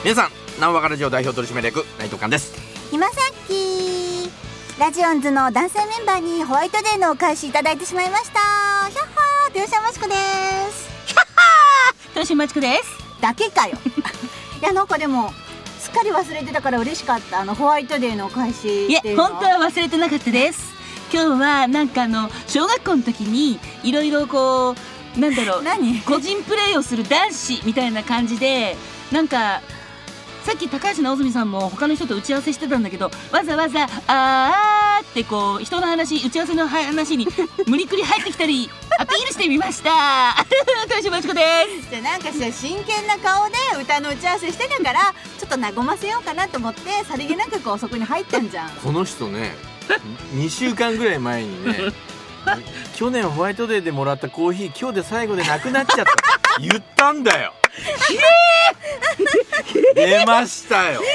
皆さん、南和ラジオ代表取締役内藤寛です。 今さっきラジオンズの男性メンバーにホワイトデーのお返しいただいてしまいました。ひゃっはー、豊島ちこです。 ひゃっはー、豊島ちこですだけかよいや、なんかでもすっかり忘れてたから嬉しかった。ホワイトデーのお返しっていうの。 いや、本当は忘れてなかったです。今日はなんか小学校の時にいろいろこうなんだろう個人プレーをする男子みたいな感じで、なんかさっき高橋直澄さんも他の人と打ち合わせしてたんだけど、わざわざあーってこう人の話、打ち合わせの話に無理くり入ってきたりアピールしてみました豊島ちこです。 じゃあなんか真剣な顔で歌の打ち合わせしてたから、ちょっと和ませようかなと思ってさりげなくこうそこに入ったんじゃん。 この人ね2週間ぐらい前にね去年ホワイトデーでもらったコーヒー今日で最後でなくなっちゃった言ったんだよ出ましたよ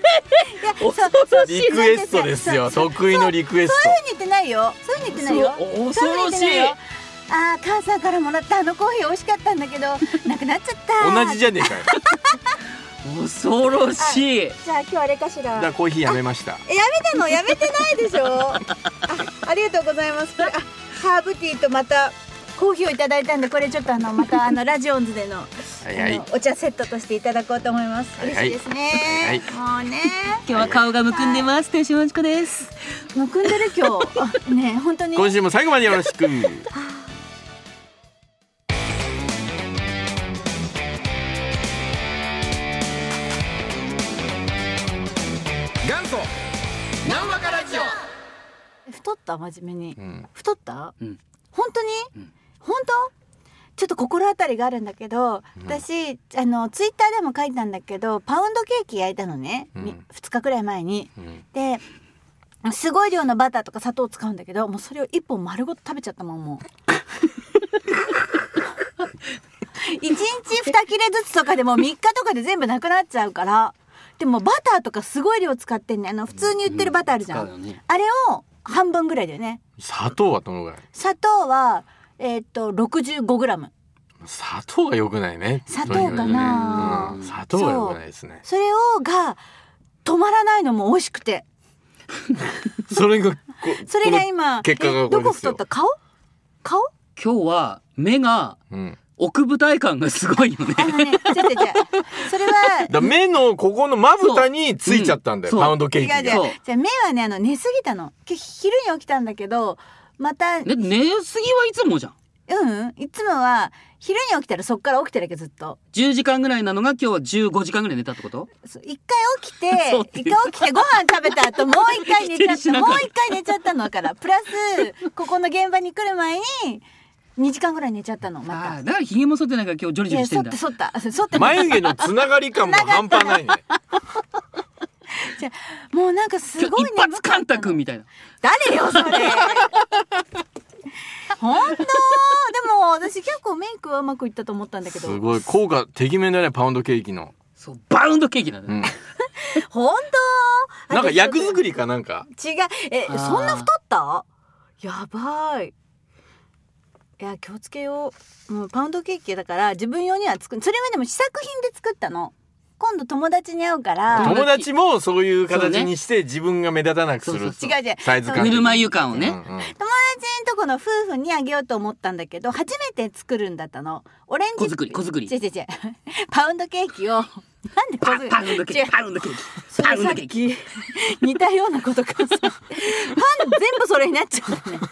リクエストですよ。得意のリクエスト。 そういう風に言ってないよ。そういう風に言ってないよ。 恐ろしい。 あー、母さんからもらったあのコーヒー美味しかったんだけどなくなっちゃった同じじゃねえかよ恐ろしい。 じゃあ今日あれかしら。 だからコーヒーやめました。 やめたの？やめてないでしょありがとうございます。これハーブティーとまたコーヒーをいただいたんで、これちょっとまたラジオンズでのお茶セットとしていただこうと思います。嬉しいですね。もうね、 今日は顔がむくんでます。豊島ちこです。 むくんでる今日ね、本当に今週も最後までよろしく元祖南和ラジオ。 太った？真面目に、太った？本当に、本当？ちょっと心当たりがあるんだけど、私ツイッターでも書いたんだけど、パウンドケーキ焼いたのね、2日くらい前に、ですごい量のバターとか砂糖を使うんだけど、もうそれを1本丸ごと食べちゃったもん。もう1日2切れずつとかでも3日とかで全部なくなっちゃうから。でもバターとかすごい量使ってんね。普通に売ってるバターあるじゃん、あれを半分ぐらいだよね。 砂糖はどのぐらい？砂糖は65g。 砂糖が良くないね。 砂糖かな、 砂糖が良くないですね。 それが止まらないのも美味しくてそれが今結果がどこ太った？顔？ 今日は目が、奥舞台感がすごいよね。 それは目のここのまぶたについちゃったんだよ、パウンドケーキが。 じゃあ目はね、寝すぎたの。昼に起きたんだけど、また寝すぎはいつもじゃん。 いつもは昼に起きたらそっから起きてるけど、ずっと 10時間ぐらいなのが今日は15時間ぐらい寝たってこと？ 一回起きてご飯食べた後もう一回寝ちゃったもう一回寝ちゃったのから、プラスここの現場に来る前に2時間ぐらい寝ちゃったの。まただからヒゲも剃ってないから今日ジョリジョリしてんだ。 剃った眉毛のつながり感も半端ないねじゃもうなんかすごい一発カンタ君みたいな。 誰よそれ本当？でも私結構メイクはうまくいったと思ったんだけど。 すごい効果てきめんだね、パウンドケーキの。 そう、パウンドケーキなんだ、 本当？ なんか役作りかなんか違う。そんな太った？やばい。いや、気をつけよう。もうパウンドケーキだから自分用にはそれはでも試作品で作ったの。今度友達に会うから。 友達もそういう形にして自分が目立たなくする。 違うサイズ感。 ぬるま湯感をね。 友達のとこの夫婦にあげようと思ったんだけど、初めて作るんだったの。オレンジ。 小作り。 違う。パウンドケーキを。なんでパウンドケーキ。 それさっき似たようなことかさ。パン全部それになっちゃうね。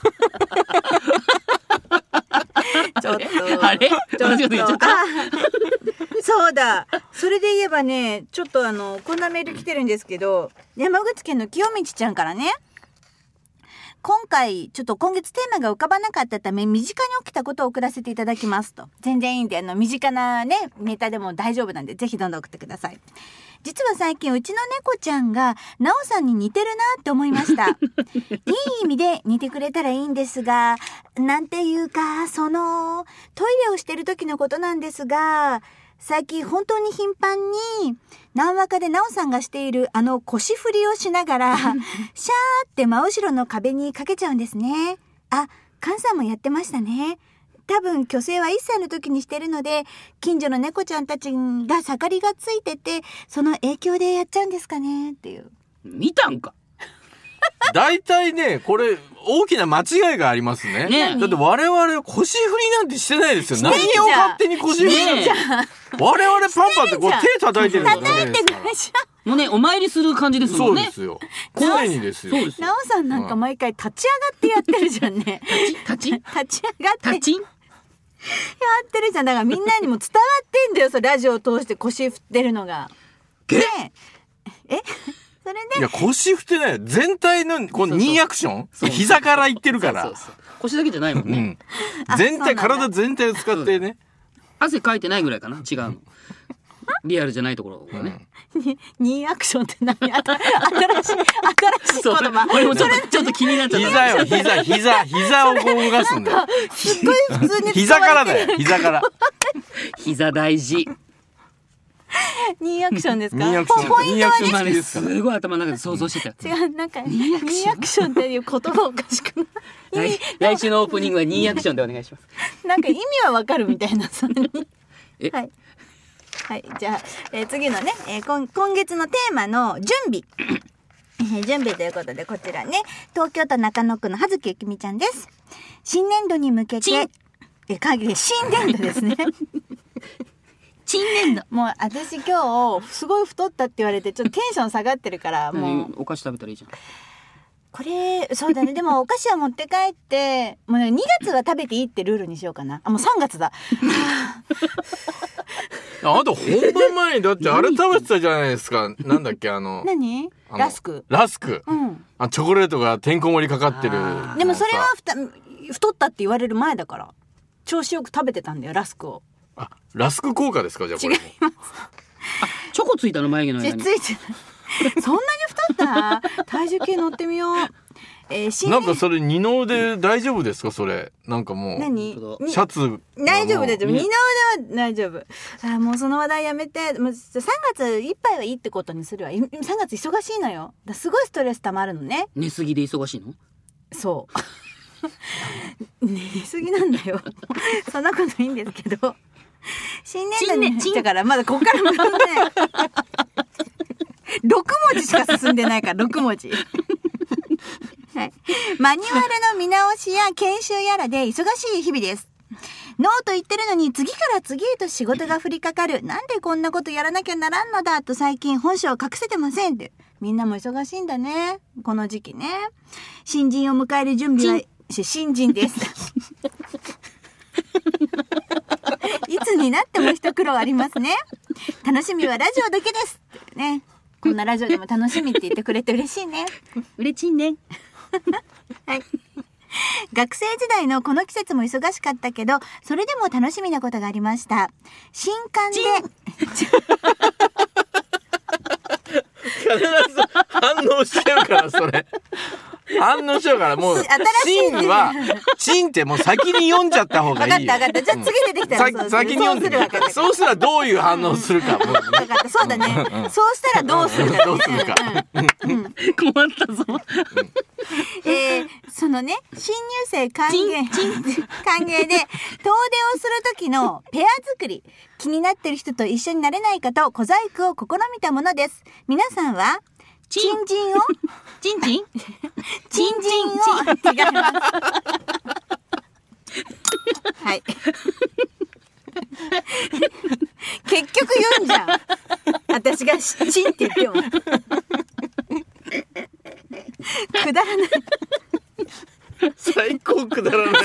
ちょっとあれ？同じこと言っちゃった。 そうだ。それで言えばね、ちょっとこんなメール来てるんですけど、山口県の清道ちゃんからね、今回ちょっと今月テーマが浮かばなかったため身近に起きたことを送らせていただきますと。全然いいんで、身近なねネタでも大丈夫なんで、ぜひどんどん送ってください。実は最近うちの猫ちゃんがなおさんに似てるなって思いましたいい意味で似てくれたらいいんですが、なんていうかトイレをしてる時のことなんですが、最近本当に頻繁に南和でなおさんがしている腰振りをしながらシャーって真後ろの壁にかけちゃうんですね。あ、菅さんもやってましたね。 多分虚勢は1歳の時にしてるので、近所の猫ちゃんたちが盛りがついてて、その影響でやっちゃうんですかねっていう。 見たんか。 大体ね、これ大きな間違いがありますね。だって我々腰振りなんてしてないですよ。何を勝手に腰振りなんて。我々パンパってこう手叩いてるんだね。 叩いてくれじゃん。 もうね、お参りする感じですもんね。 そうですよ。常にですよ。 なおさんなんか毎回立ち上がってやってるじゃんね。 立ち上がって立ちやってるじゃん。だからみんなにも伝わってんだよ、それラジオを通して腰振ってるのが。ねえ、それでいや腰振ってないよ。全体のこの2アクション、膝からいってるから。 そう腰だけじゃないもんね。 全体、体全体を使ってね。 汗かいてないぐらいかな。違うの。リアルじゃないところがね。 2アクションって何？新しい言葉。 俺もちょっと気になっちゃった。 膝をこう動かすんだよ。 すっごい普通に膝からだよ。膝から。 膝大事。 2アクションですか？ 2アクション。 ポイントはね、 すごい頭の中で想像してた。 違う、なんか2アクションっていう言葉おかしくない？ 来週のオープニングは2アクションでお願いします。 なんか意味はわかるみたいな。それにはいはい、じゃあ、次のね、今月のテーマの準備。準備ということで、こちらね、東京都中野区の葉月ゆきみちゃんです。新年度に向けて、新年度ですね。 新年度。 もう私今日、すごい太ったって言われて、ちょっとテンション下がってるから、もう。 お菓子食べたらいいじゃん。 これ、そうだね。でもお菓子は持って帰って、もう2月は食べていいってルールにしようかな。あ、もう3月だ。 あと本番前にだってあれ食べてたじゃないですか。なんだっけ何？ラスク。 うん。チョコレートがてんこ盛りかかってる。 でもそれは太ったって言われる前だから。調子よく食べてたんだよ、ラスクを。 あ、ラスク効果ですか？じゃあこれ。 違います。 チョコついたの眉毛の間に。 ついてない。そんなに太った？体重計乗ってみよう。 なんかそれ二の腕大丈夫ですか？それなんかもう何？ シャツ大丈夫大丈夫。二の腕は大丈夫。もうその話題やめて。もう3月いっぱいはいいってことにするわ。3月忙しいのよ。すごいストレス溜まるのね。 寝すぎで忙しいの？ そう。寝すぎなんだよ。そんなこといいんですけど。新年度にだからまだこっからもね。6文字しか進んでないから6文字。はい、マニュアルの見直しや研修やらで忙しい日々です。ノーと言ってるのに次から次へと仕事が降りかかる。なんでこんなことやらなきゃならんのだと最近本性を隠せてませんって。みんなも忙しいんだね。この時期ね。新人を迎える準備は新人です。いつになっても一苦労ありますね。楽しみはラジオだけです。ね。こんなラジオでも楽しみって言ってくれて嬉しいね。 嬉しいね。 はい。学生時代のこの季節も忙しかったけど、それでも楽しみなことがありました。新刊で必ず反応しちゃうからそれ。反応しちゃうからもうチンはチンってもう先に読んじゃった方がいいよ。 分かった。じゃあ次出てきたら先に読んでそうしたらどういう反応するか。分かった。そうだね。そうしたらどうするか。 どうするか。 困ったぞ。 そのね、新入生歓迎で遠出をする時のペア作り、気になってる人と一緒になれないかと小細工を試みたものです。皆さんはチンジンをチンチンを違います。はい。結局言うんじゃん。私がチンって言ってもくだらない。 最高くだらない。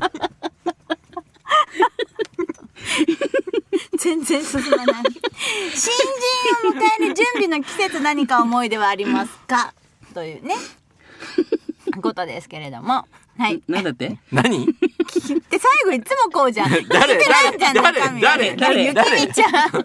全然進まない。新人を迎える準備の季節、何か思い出はありますかというねことですけれども、はい。 なんだって？ で何？ 最後いつもこうじゃん。 誰？ ゆきみちゃんが、 ゆきみちゃんが、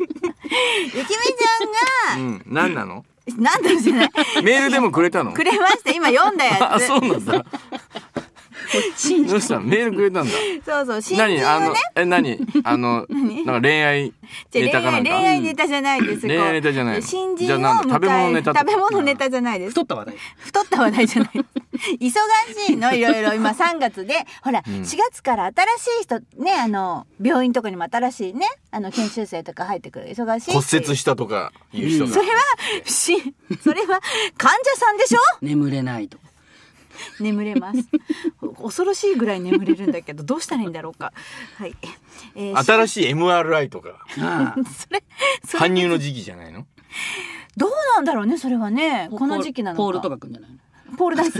何なの？ なんだろうじゃない。 メールでもくれたの？ くれました。今読んだやつ。 あ、そうなんだ。 どうしたメールくれたんだ。 そうそう、新人をね。 何なんか恋愛ネタかなんか。 恋愛ネタじゃないです。 恋愛ネタじゃない。 新人を食べ物ネタ。 食べ物ネタじゃないです。 太った話題。 太った話題じゃない。忙しいの、いろいろ。今3月で、ほら、4月から新しい人、ね、病院とかにも新しいね、研修生とか入ってくる。忙しい。 骨折したとかいう人が。 それは、患者さんでしょ？ 眠れないと。 眠れます。恐ろしいぐらい眠れるんだけど、どうしたらいいんだろうか。はい。 新しい MRI とか。 それ搬入の時期じゃないの？ どうなんだろうね、それはね。この時期なのか。 ポールとかくんじゃないの？ ポールダンス？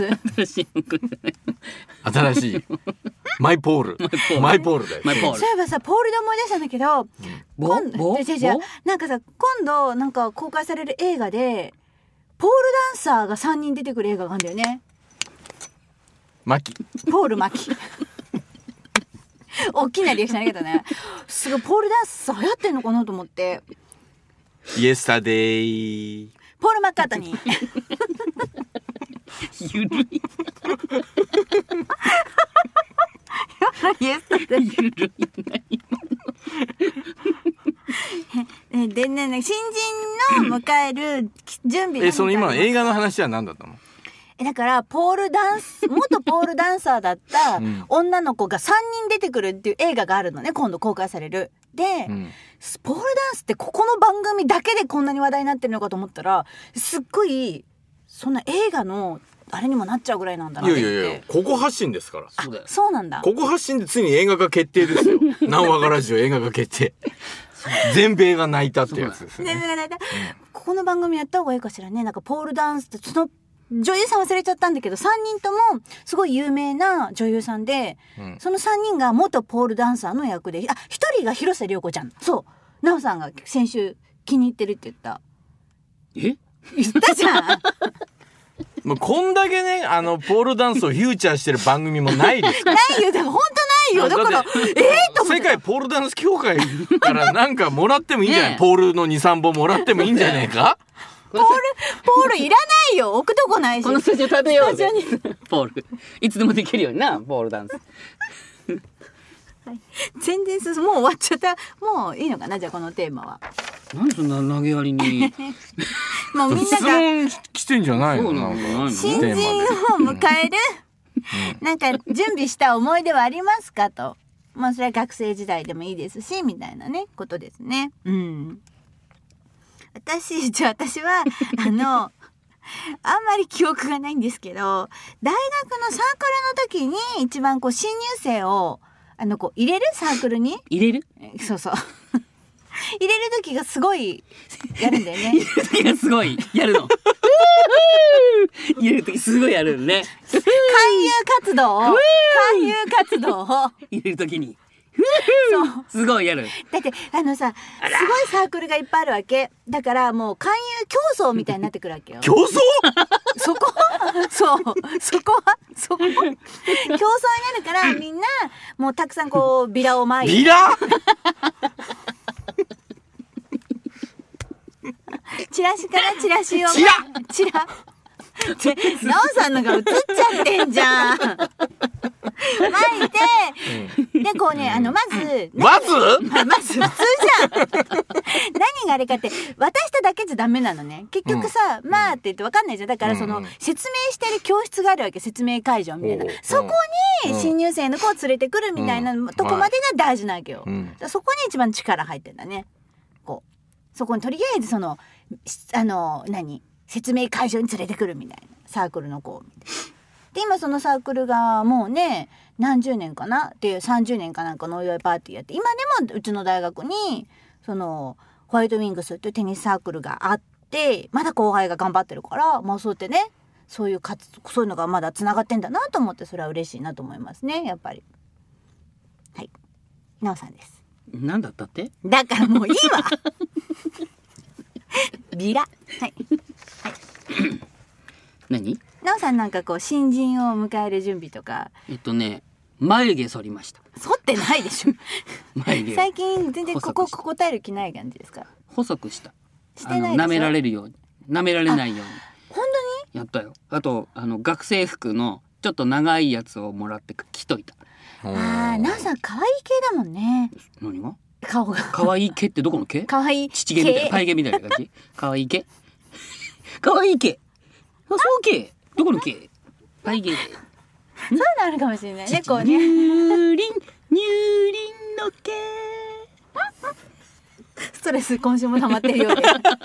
新しい。マイポール。マイポールだよ。 そういえばさ、ポールで思い出したんだけど、なんかさ、今度、なんか公開される映画で、ポールダンサーが3人出てくる映画があるんだよね。 マキ。 ポールマキ。大きなリアクションありがとうね。すごい、ポールダンス流行ってんのかなと思って。 イエスタデイ。 ポールマッカートニー。 ゆるい。 イエスタデイ。 ゆるいな。 でね、新人の迎える準備。 その今の映画の話は何だったの？ だから元ポールダンサーだった女の子が3人出てくるっていう映画があるのね、今度公開される。で、ポールダンスってここの番組だけでこんなに話題になってるのかと思ったら、すっごいそんな映画のあれにもなっちゃうぐらいなんだなって。 いやここ発信ですから。 そうなんだ。 ここ発信でついに映画化決定ですよ。南和がラジオ映画化決定。全米が泣いたってやつですね。 全米が泣いた。ここの番組やった方がいいかしらね。なんかポールダンスってその女優さん忘れちゃったんだけど、3人ともすごい有名な女優さんで、その3人が元ポールダンサーの役で、1人が広瀬涼子ちゃん。そう。なおさんが先週気に入ってるって言った。言ったじゃん。 もうこんだけね、ポールダンスをフューチャーしてる番組もないですから。 ないよ、でも本当ないよ。だから、と思って。 世界ポールダンス協会からなんかもらってもいいんじゃない？ポールの2、3本もらってもいいんじゃないか？ ポールいらないよ。置くとこないし。 このスタジオ食べようぜ。ポール。いつでもできるようにな、ポールダンス。 はい、全然もう終わっちゃった。もういいのかな、じゃあこのテーマは。 なんでそんな投げやりに。 もうみんなが質問来てんじゃないの？ 新人を迎える、なんか準備した思い出はありますかと。まあそれは学生時代でもいいですし、みたいなね、ことですね。私は、あんまり記憶がないんですけど、大学のサークルの時に一番新入生を、入れるサークルに入れる？ そうそう。入れる時がすごいやるんだよね。 入れる時がすごいやるの。入れる時すごいやるのね。 勧誘活動を入れる時に。 そうすごいやる。 だってすごいサークルがいっぱいあるわけだから、もう勧誘競争みたいになってくるわけよ。 競争？ そこは競争になるから、みんなもうたくさんビラをまいて。 ビラ？ チラシをチラなおさんのが映っちゃってんじゃん。巻いて、でまず普通じゃん。何があれかって、渡しただけじゃダメなのね。結局さ、まあって言って分かんないじゃん。だから説明してる教室があるわけ、説明会場みたいな。そこに新入生の子を連れてくるみたいなとこまでが大事なわけよ。そこに一番力入ってんだね。そこにとりあえず説明会場に連れてくるみたいなサークルの子で、今そのサークルがもうね、何十年かなっていう、30年かなんかのお祝いパーティーやって、今でもうちの大学にホワイトウィングスっていうテニスサークルがあって、まだ後輩が頑張ってるから、まあそうやってね、そういうのがまだつながってんだなと思って、それは嬉しいなと思いますね、やっぱり。はい、なおさんです。 なんだったって？ だからもういいわ。ビラ。はい。 何？ なおさんなんか新人を迎える準備とか。 眉毛剃りました。 剃ってないでしょ。 眉毛。 最近全然答える気ない感じですか？ 細くした。 してないでしょ。 舐められるように。舐められないように。 本当に？ やったよ。あと学生服のちょっと長いやつをもらって着といた。 なおさん可愛い系だもんね。 何が顔が可愛い毛ってどこの毛？ 可愛い父毛みたいな、パイ毛みたいな感じ。可愛い毛可愛い毛、そう毛、どこの毛？パイ毛。 そういうのあるかもしれないね。こうね。 乳輪の毛。 ストレス今週も溜まってるようで。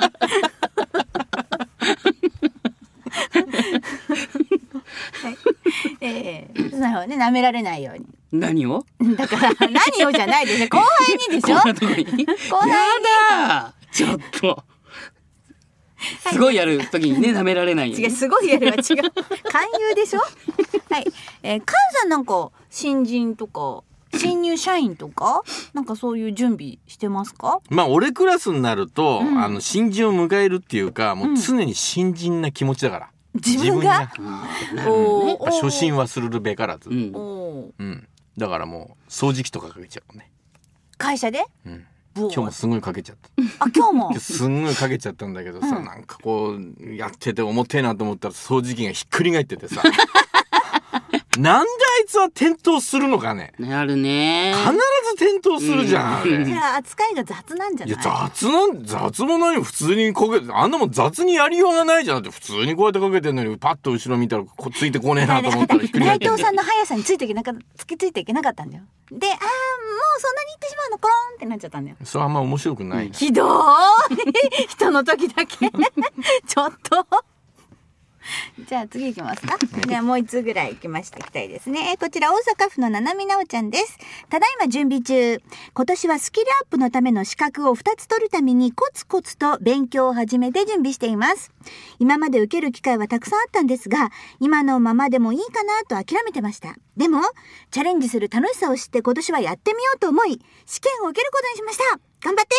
なるほどね、舐められないように。 何を？ だから何をじゃないでしょ。後輩にでしょ。後輩に。 やだ。ちょっと。すごいやる時にね、舐められないよ、ね。 違う、すごいやるは違う。勧誘でしょ。はい。菅さんなんか新人とか新入社員とかなんかそういう準備してますか？ まあ俺クラスになると、新人を迎えるっていうか、もう常に新人な気持ちだから。 自分が初心はするべからず。だからもう掃除機とかかけちゃうね。 会社で？ 今日もすごいかけちゃった。 今日もすんごいかけちゃったんだけどさ、なんかこうやってて重てえなと思ったら掃除機がひっくり返っててさなんであいつは転倒するのかね。 なるね。 必ず転倒するじゃん、あれ。 じゃあ扱いが雑なんじゃない？ いや雑も何普通にかけて、あんなもん雑にやりようがないじゃんって。普通にこうやってかけてんのにパッと後ろ見たらついてこねえなと思ったらひっくり返ってんだよ。 内藤さんの速さについていけなかったんだよ。で、もうそんなに行ってしまうのコロンってなっちゃったんだよ。 それあんま面白くない。 ひどーい人の時だけちょっとじゃあ次行きますか。じゃあもう一つぐらい行きたいですね。こちら大阪府のななみなおちゃんです。ただいま準備中。今年はスキルアップのための資格を2つ取るためにコツコツと勉強を始めて準備しています。今まで受ける機会はたくさんあったんですが、今のままでもいいかなと諦めてました。でもチャレンジする楽しさを知って今年はやってみようと思い、試験を受けることにしました。頑張って。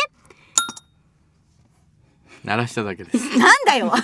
鳴らしただけです。 なんだよ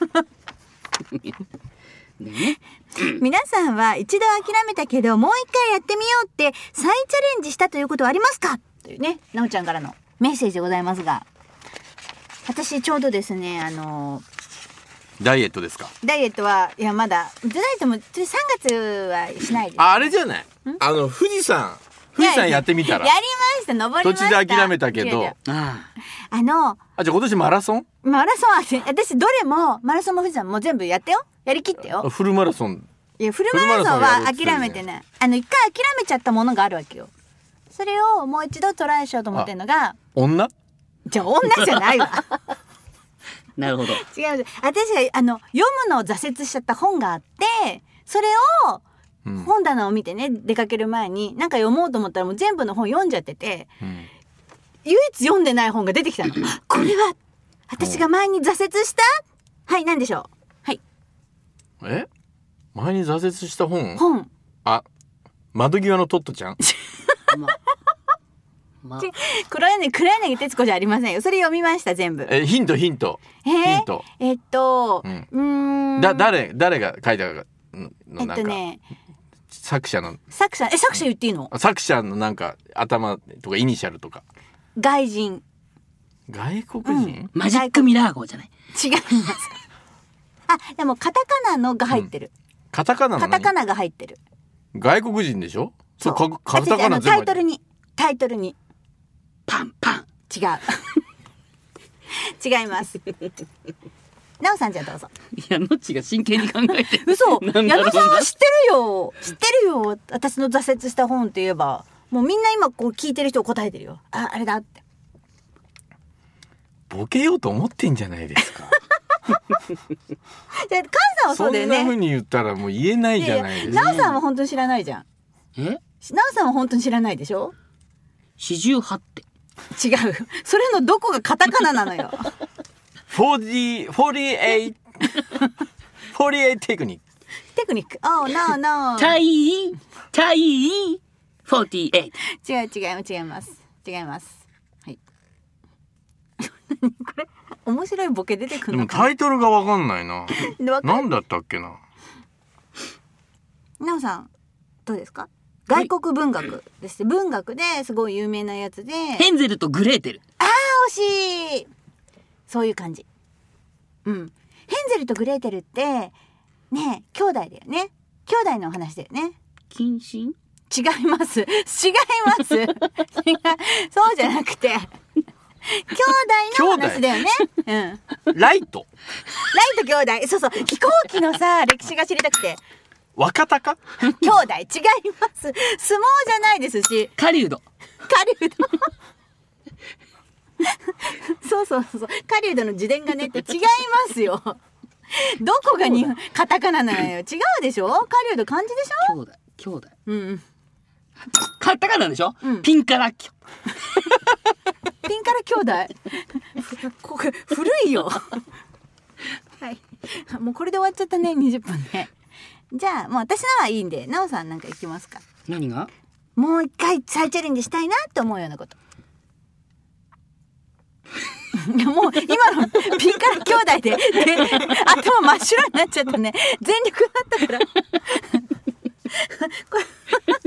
皆さんは一度諦めたけどもう一回やってみようって再チャレンジしたということはありますか？というね、なおちゃんからのメッセージでございますが、私ちょうどですね、 ダイエットですか？ ダイエットはいやまだダイエットも3月はしないです。 あれじゃない、富士山やってみたら。 やりました、登りました。 途中で諦めたけど。 じゃあ今年マラソンは私どれもマラソンも富士山も全部やってよ。やりきってよ。 フルマラソン。 いやフルマラソンは諦めてない。一回諦めちゃったものがあるわけよ。それをもう一度トライしようと思ってるのが女？ じゃあ女じゃないわ。 なるほど。 違う。私が読むのを挫折しちゃった本があって、それを本棚を見てね、出かける前になんか読もうと思ったらもう全部の本読んじゃってて、唯一読んでない本が出てきたの。これは私が前に挫折した？はい、何でしょう？はい。 前に挫折した本？窓際のトットちゃん？ 黒柳徹子じゃありませんよ。それ読みました全部。 ヒント。誰が書いたの？なんか作者言っていいの？ 作者のなんか頭とかイニシャルとか。 外国人？ マジックミラー号じゃない？ 違います。でもカタカナのが入ってる。 カタカナが入ってる。 外国人でしょ？そう、カタカナタイトルにパンパン。 違います。なおさんじゃどうぞ。 いや、のっちが真剣に考えてる。 嘘。矢野さんは知ってるよ。私の挫折した本って言えば、もうみんな今こう聞いてる人答えてるよ。あれだって。 ボケようと思ってんじゃないですか。 じゃあ菅さんはそうだよね。 そんな風に言ったらもう言えないじゃないですか。 なおさんは本当に知らないじゃん。なおさんは本当に知らないでしょ。 48って。 違う。それのどこがカタカナなのよ。 48テクニック。 Oh no。 タイ48。 違います。はい。これ面白いボケ出てくるのかな。 でもタイトルがわかんないな。何だったっけな。 なおさんどうですか？外国文学です。文学ですごい有名なやつで。 ヘンゼルとグレーテル。 惜しい。そういう感じ。ヘンゼルとグレーテルってね、兄弟だよね。 兄弟のお話だよね。 謹慎？ 違います。違います。違う。そうじゃなくて。兄弟の話だよね。 うん。ライト兄弟。そうそう。飛行機のさ、歴史が知りたくて。 若鷹兄弟違います。相撲じゃないですし。 狩人。 狩人。そう。狩人の自伝がねって違いますよ。どこがカタカナなのよ。違うでしょ。狩人漢字でしょ。 兄弟。 うん。 カタカナでしょ。 うん、 ピンカラキョ。 ピンカラ兄弟。これ古いよ。はい。もうこれで終わっちゃったね。20分ね。じゃあもう私のはいいんで、なおさんなんかいきますか。 何が？ もう一回再チャレンジしたいなって思うようなこと。もう今のピンカラ兄弟で頭真っ白になっちゃったね。全力だったから。これ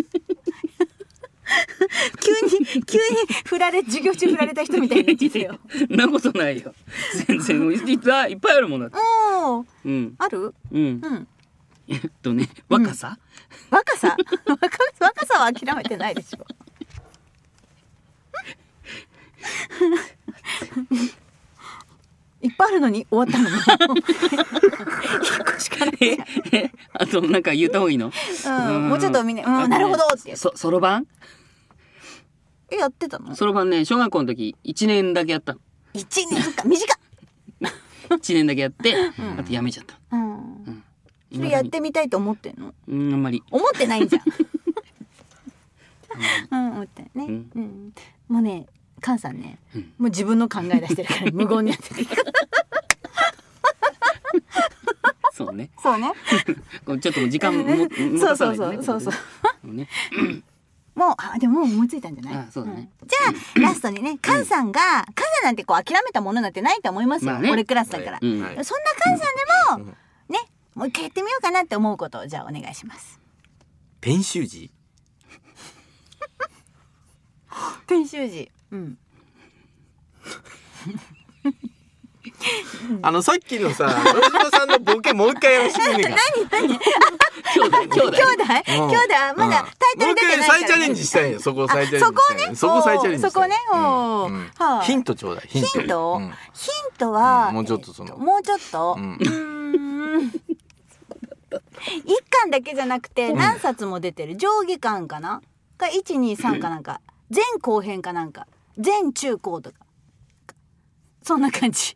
急に授業中振られた人みたいになっちゃったよ。 そんなことないよ。全然いっぱいあるもんだって。 うん。ある？ うん。若さ？ 若さは諦めてないでしょ。いっぱいあるのに終わったのも1個しかない。 あとなんか言った方がいいの？ もうちょっとなるほどって。 そろばん？ やってたの？ そろばんね、小学校の時1年だけやったの。 1年か短っ。 1年だけやって、あとやめちゃった。それやってみたいと思ってんの？ あんまり。 思ってないんじゃん。思ってね。もうね、カンさんね、もう自分の考え出してるから無言になってる。 そうね。 ちょっと時間もそう。もうでも思いついたんじゃない？ そうだね。 じゃあラストにね、カンさんなんてこう諦めたものなんてないと思いますよ。俺クラスだから。そんなカンさんでもね、もう一回やってみようかなって思うことをじゃあお願いします。 ペン習字。 ペン習字。 さっきのさ、野島さんのボケもう一回やらせてくれねえか。 何？兄弟まだタイトル出てないから。 再チャレンジしたいよ。そこ再チャレンジしたい。そこ再チャレンジしたい。 そこね。 ヒントちょうだい。ヒントはもうちょっと一巻だけじゃなくて何冊も出てる。上下巻かな？が1、2、3かなんか。前後編かなんか。前中高とか。そんな感じ。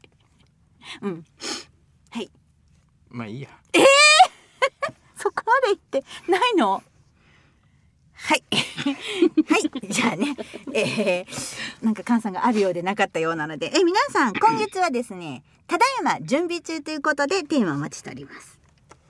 はい。 まあいいや。 そこまで言ってないの？はい。はい。じゃあね。なんかカンさんがあるようでなかったようなので。皆さん、今月はですね、ただいま準備中ということでテーマをお待ちしております。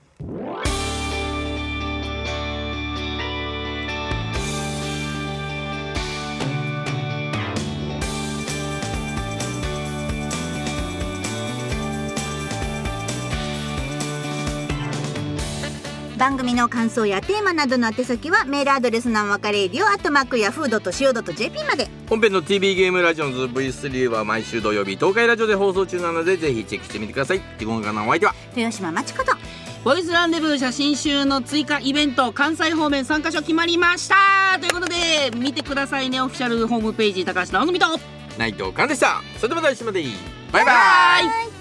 番組の感想やテーマなどの宛先はメールアドレスなんわかれradio@yahoo.co.jp まで。 本編の TV ゲームラジオンズ V3 は毎週土曜日東海ラジオで放送中なのでぜひチェックしてみてください。今回のお相手は豊島真知子とボイスランデブー写真集の追加イベント関西方面3カ所決まりましたということで見てくださいね。オフィシャルホームページ高橋直文と内藤寛でした。それでは来週までバイバイ。